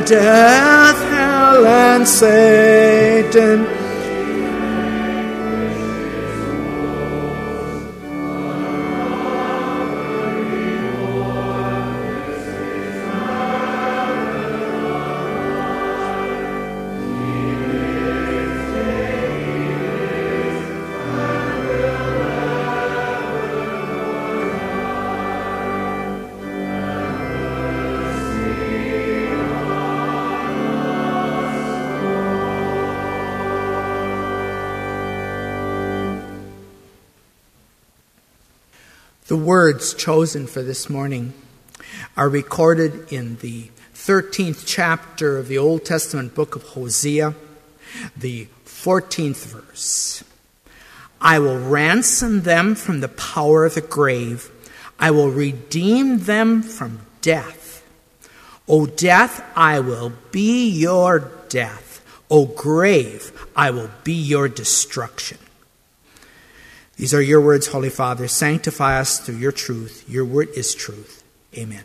death, hell, and Satan. The words chosen for this morning are recorded in the 13th chapter of the Old Testament book of Hosea, the 14th verse. I will ransom them from the power of the grave. I will redeem them from death. O death, I will be your death. O grave, I will be your destruction. These are your words, Holy Father. Sanctify us through your truth. Your word is truth. Amen.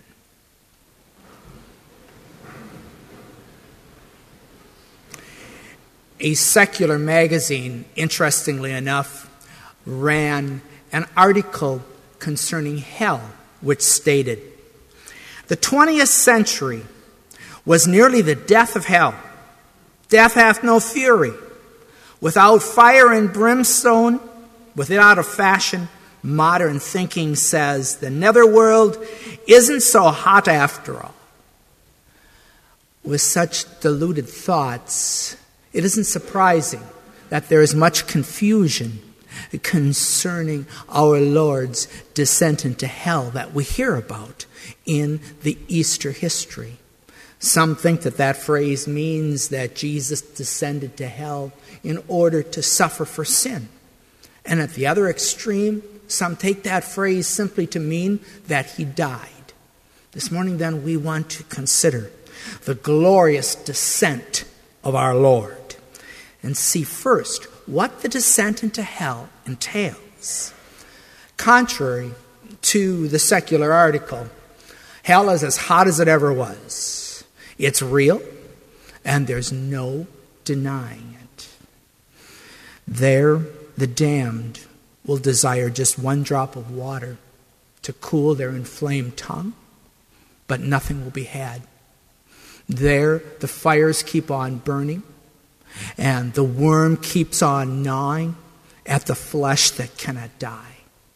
A secular magazine, interestingly enough, ran an article concerning hell, which stated, "The 20th century was nearly the death of hell. Death hath no fury. Without fire and brimstone, without a fashion, modern thinking says the netherworld isn't so hot after all." With such deluded thoughts, it isn't surprising that there is much confusion concerning our Lord's descent into hell that we hear about in the Easter history. Some think that that phrase means that Jesus descended to hell in order to suffer for sin. And at the other extreme, some take that phrase simply to mean that he died. This morning, then, we want to consider the glorious descent of our Lord and see first what the descent into hell entails. Contrary to the secular article, hell is as hot as it ever was. It's real, and there's no denying it. There, the damned will desire just one drop of water to cool their inflamed tongue, but nothing will be had. There, the fires keep on burning, and the worm keeps on gnawing at the flesh that cannot die.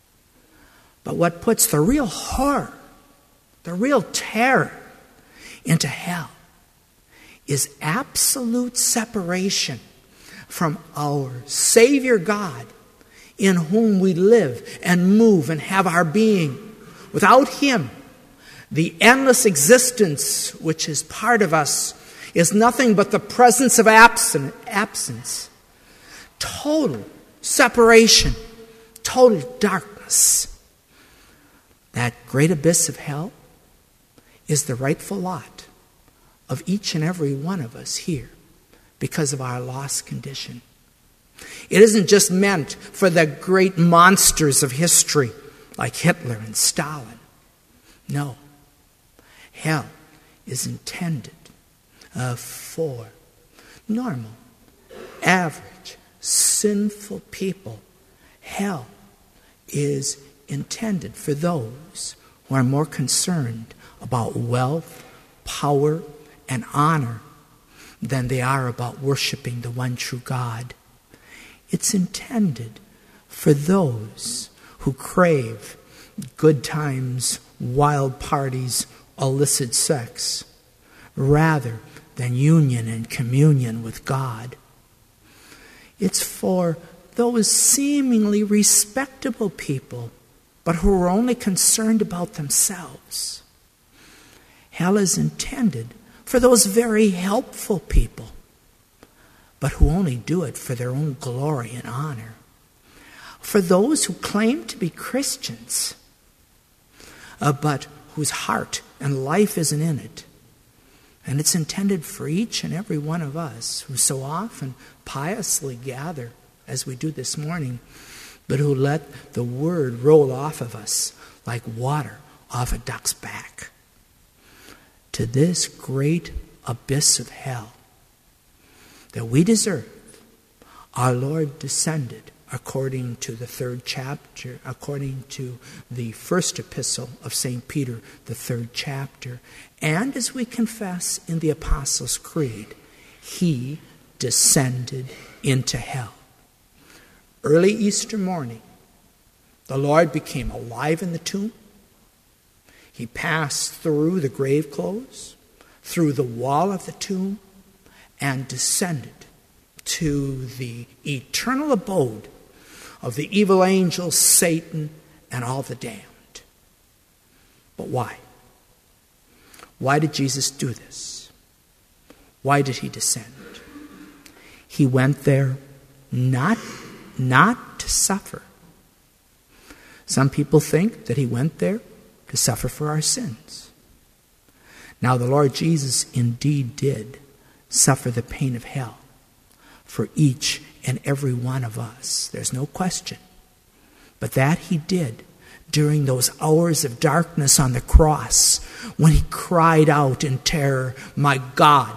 But what puts the real horror, the real terror into hell is absolute separation from our Savior God, in whom we live and move and have our being. Without him, the endless existence which is part of us is nothing but the presence of absence, total separation, total darkness. That great abyss of hell is the rightful lot of each and every one of us here because of our lost condition. It isn't just meant for the great monsters of history like Hitler and Stalin. No. Hell is intended for normal, average, sinful people. Hell is intended for those who are more concerned about wealth, power, and honor than they are about worshiping the one true God. It's intended for those who crave good times, wild parties, illicit sex, rather than union and communion with God. It's for those seemingly respectable people, but who are only concerned about themselves. Hell is intended for those very helpful people, but who only do it for their own glory and honor. For those who claim to be Christians, but whose heart and life isn't in it. And it's intended for each and every one of us who so often piously gather, as we do this morning, but who let the word roll off of us like water off a duck's back. To this great abyss of hell that we deserve, our Lord descended according to the 3rd chapter, according to the first epistle of St. Peter, the 3rd chapter. And as we confess in the Apostles' Creed, he descended into hell. Early Easter morning, the Lord became alive in the tomb. He passed through the grave clothes, through the wall of the tomb, and descended to the eternal abode of the evil angels, Satan, and all the damned. But why? Why did Jesus do this? Why did he descend? He went there not to suffer. Some people think that he went there to suffer for our sins. Now, the Lord Jesus indeed did suffer the pain of hell for each and every one of us. There's no question. But that he did during those hours of darkness on the cross when he cried out in terror, my God,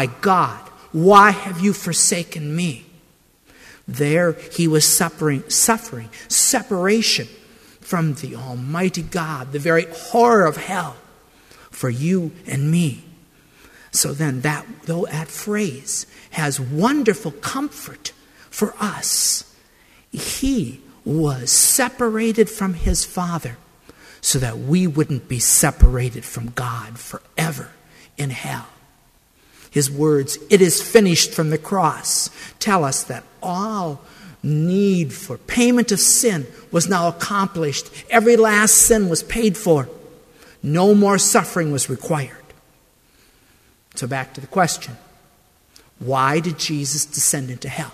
why have you forsaken me?" There he was suffering separation from the Almighty God, the very horror of hell for you and me. So then that phrase has wonderful comfort for us. He was separated from his Father so that we wouldn't be separated from God forever in hell. His words, "It is finished," from the cross, tell us that all need for payment of sin was now accomplished. Every last sin was paid for. No more suffering was required. So back to the question. Why did Jesus descend into hell?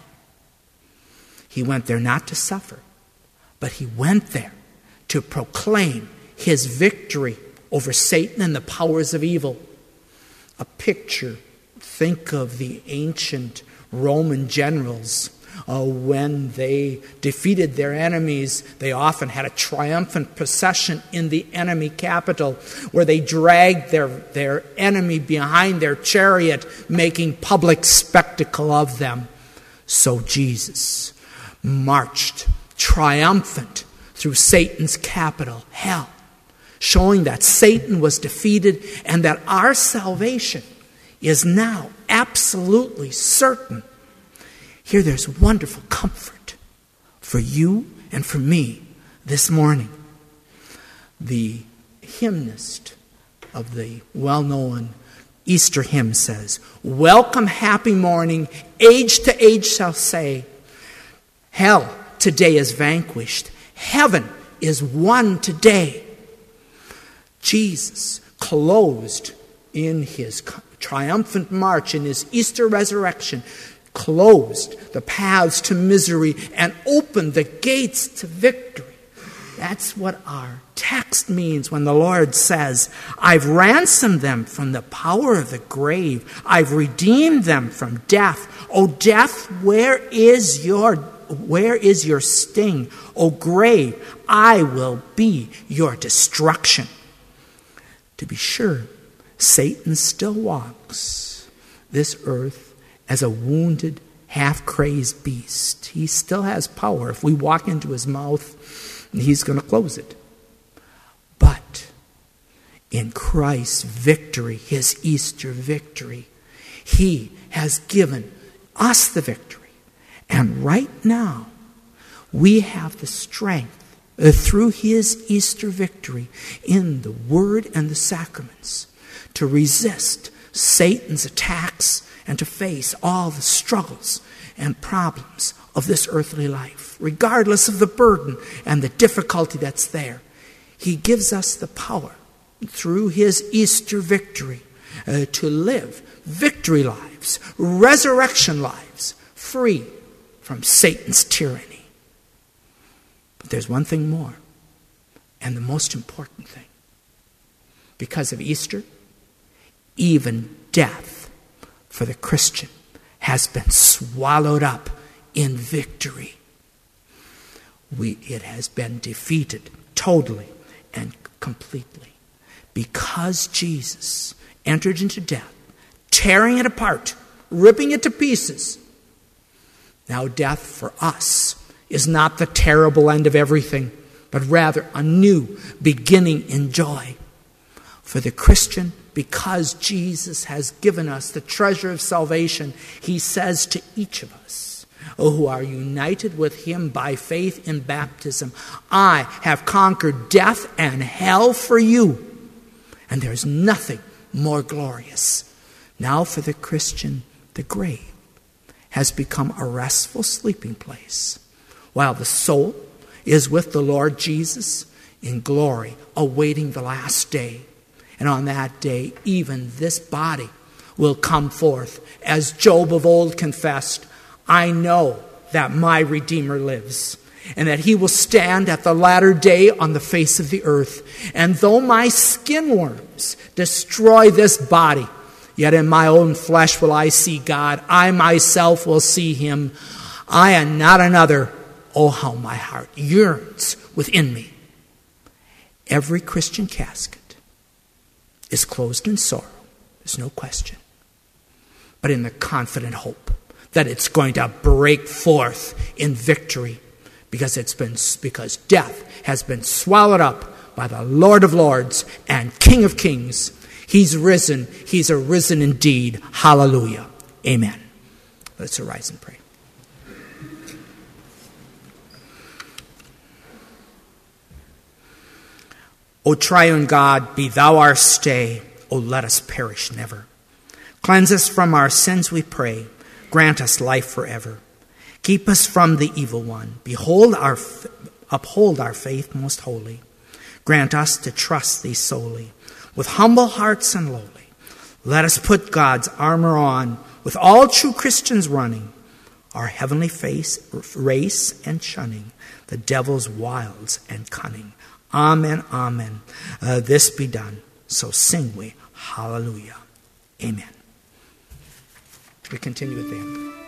He went there not to suffer, but he went there to proclaim his victory over Satan and the powers of evil. A picture, think of the ancient Roman generals. When they defeated their enemies, they often had a triumphant procession in the enemy capital where they dragged their enemy behind their chariot, making public spectacle of them. So Jesus marched triumphant through Satan's capital, hell, showing that Satan was defeated and that our salvation is now absolutely certain. Here there's wonderful comfort for you and for me this morning. The hymnist of the well-known Easter hymn says, "Welcome, happy morning, age to age shall say, hell today is vanquished, heaven is won today." Jesus closed in his triumphant march, in his Easter resurrection, closed the paths to misery and opened the gates to victory. That's what our text means when the Lord says, "I've ransomed them from the power of the grave. I've redeemed them from death. O death, where is your sting? O grave, I will be your destruction." To be sure, Satan still walks this earth as a wounded, half-crazed beast. He still has power. If we walk into his mouth, he's going to close it. But in Christ's victory, his Easter victory, he has given us the victory. And right now, we have the strength through his Easter victory in the Word and the sacraments to resist Satan's attacks and to face all the struggles and problems of this earthly life, regardless of the burden and the difficulty that's there. He gives us the power through his Easter victory to live victory lives, resurrection lives, free from Satan's tyranny. But there's one thing more, and the most important thing. Because of Easter, even death for the Christian has been swallowed up in victory. It has been defeated totally and completely. Because Jesus entered into death, tearing it apart, ripping it to pieces. Now death for us is not the terrible end of everything, but rather a new beginning in joy. For the Christian, because Jesus has given us the treasure of salvation, he says to each of us, who are united with him by faith in baptism, I have conquered death and hell for you. And there's nothing more glorious. Now for the Christian, the grave has become a restful sleeping place, while the soul is with the Lord Jesus in glory, awaiting the last day. And on that day, even this body will come forth. As Job of old confessed, I know that my Redeemer lives, and that he will stand at the latter day on the face of the earth. And though my skin worms destroy this body, yet in my own flesh will I see God. I myself will see him. I and not another. Oh, how my heart yearns within me. Every Christian casket is closed in sorrow. There's no question. But in the confident hope that it's going to break forth in victory, because death has been swallowed up by the Lord of Lords and King of Kings. He's risen. He's arisen indeed. Hallelujah. Amen. Let's arise and pray. O triune God, be thou our stay. O let us perish never. Cleanse us from our sins, we pray. Grant us life forever. Keep us from the evil one. Uphold our faith most holy. Grant us to trust thee solely, with humble hearts and lowly. Let us put God's armor on, with all true Christians running our heavenly race and shunning the devil's wiles and cunning. Amen, amen. This be done. So sing we, hallelujah. Amen. We continue with the hymn.